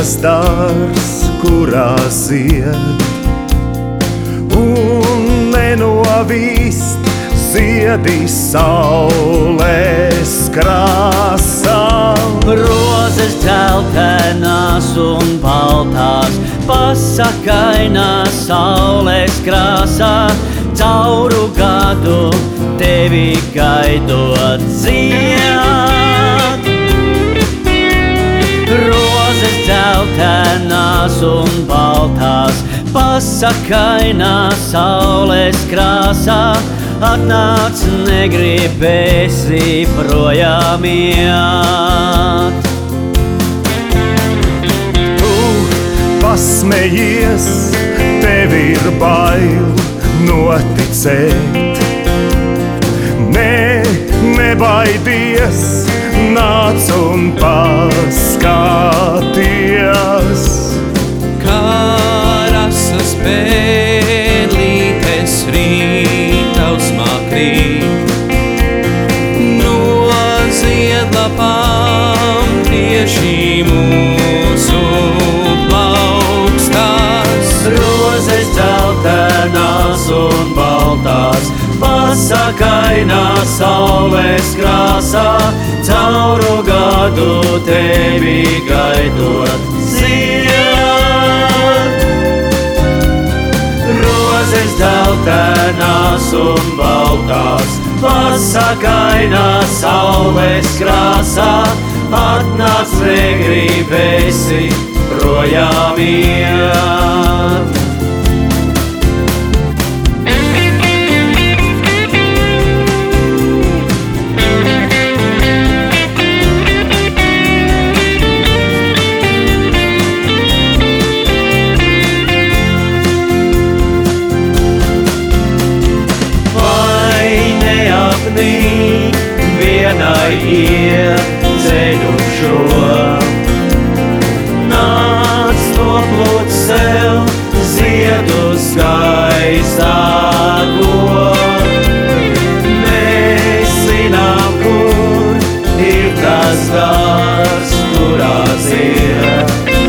tas dārs, kurā zied, un nenovīst ziedīs saules krāsā. Rozes dzeltenas un baltās, pasakainās saules krāsā, cauru gadu tevi gaidot zied. Rozes dzeltenas un baltās, pasakainās saules krāsā, atnāc negribēsi projām iet. Tu pasmejies, tev ir bail noticēt. Nebaidies, nāc un paskaties. Karasas pēlītes rītausmā krīt, no ziedlapām tieši mūsu plaukstās. Rozes dzeltenās un baltās, pasakainās saules krāsā, cauru gadu tevi gaidot zied. Rozes dzeltenās un baltās, pasakainās saules krāsā, atnāc negribēsi projām iet. Vienai iet ceļu šo, nāc noplūt sev ziedu skaistāko. Mēs zinām, kur ir tas dārs, kurā zied,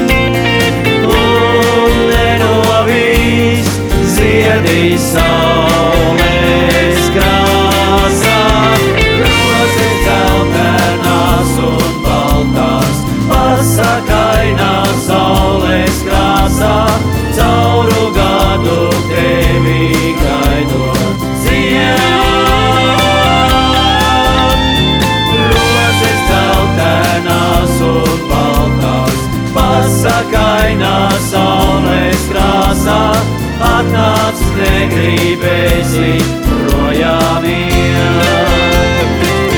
un nenovīst ziedīs saules krāsā. Rozes dzeltenās un baltās, pasakainās saules krāsā, cauru gadu tevi gaidot zied. Rozes dzeltenās un baltās, pasakainās saules krāsā, atnāc negribēsi projām iet.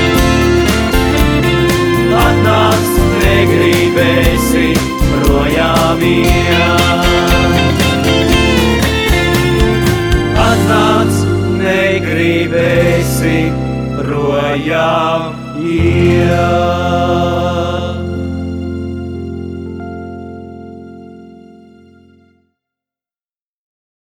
Atnāc negribēsi projām iet. Atnāc negribēsi projām iet.